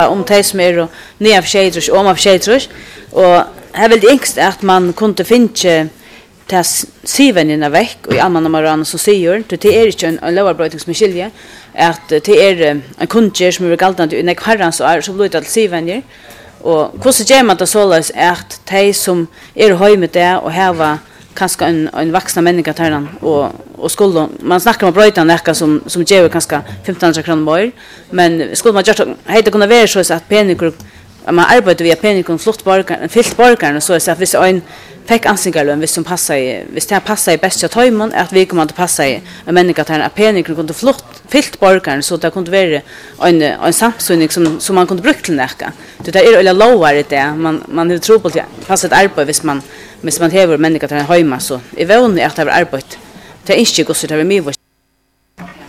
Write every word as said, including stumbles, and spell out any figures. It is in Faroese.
om de som er nere av tjejtrus og om av tjejtrus. Og her vil det yngst at man kunne finne til syvendene vekk og i allmannamaranen som sier, det er ikke en, en lovarbrøyting som er skilje, at det er en kunnskjer som er galtende i nek herrens år, som blir til syvendene. Og hvordan gjør man det således at de som er høy med det og har kanske en en vuxna människa där och och skulle man snackar om bröjtan näka som som ger kanske femton hundra kronor mer men skulle man just heter kunna vara så att pengar man arbetar via pengar fluktborgar fältborgar så så att vi så en fick ansingalön vi som passar i vi ska passa i bästa timon att vi kommer att passa i en människa där pengar kunde flukt fältborgar så det kunde vara en en samsynning som som man kunde bruka till näka det är eller lower det man man har tro på det passa ett arbete hvis man hvis man hever människor där hemma så är vänligt att det är arbete det är inte gott så det är mycket